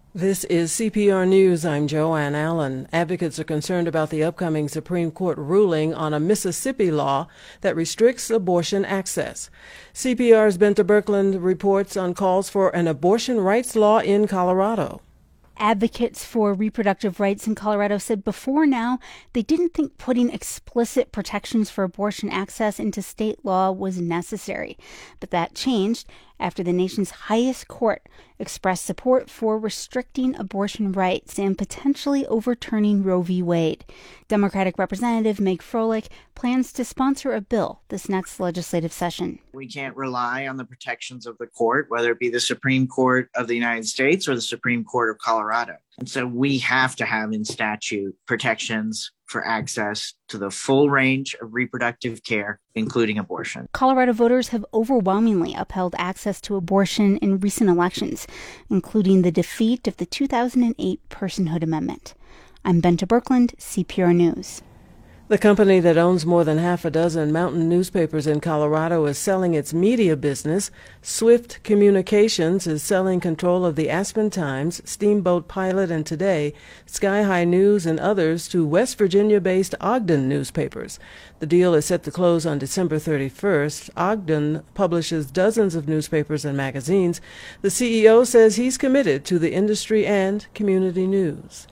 This is CPR News. I'm Joanne Allen. Advocates are concerned about the upcoming Supreme Court ruling on a Mississippi law that restricts abortion access. CPR's Benta Birkeland reports on calls for an abortion rights law in Colorado. Advocates for reproductive rights in Colorado said before now they didn't think putting explicit protections for abortion access into state law was necessary. But that changed after the nation's highest court expressed support for restricting abortion rights and potentially overturning Roe v. Wade. Democratic Representative Meg Froelich plans to sponsor a bill this next legislative session. We can't rely on the protections of the court, whether it be the Supreme Court of the United States or the Supreme Court of Colorado. And so we have to have in statute protections for access to the full range of reproductive care, including abortion. Colorado voters have overwhelmingly upheld access to abortion in recent elections, including the defeat of the 2008 Personhood Amendment. I'm Benta Birkeland, CPR News. The company that owns more than half a dozen mountain newspapers in Colorado is selling its media business. Swift Communications is selling control of the Aspen Times, Steamboat Pilot, and Today, Sky High News, and others to West Virginia-based Ogden newspapers. The deal is set to close on December 31st. Ogden publishes dozens of newspapers and magazines. The CEO says he's committed to the industry and community news.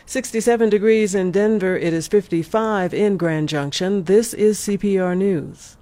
67 degrees in Denver. It is 55 in Grand Junction. This is CPR News.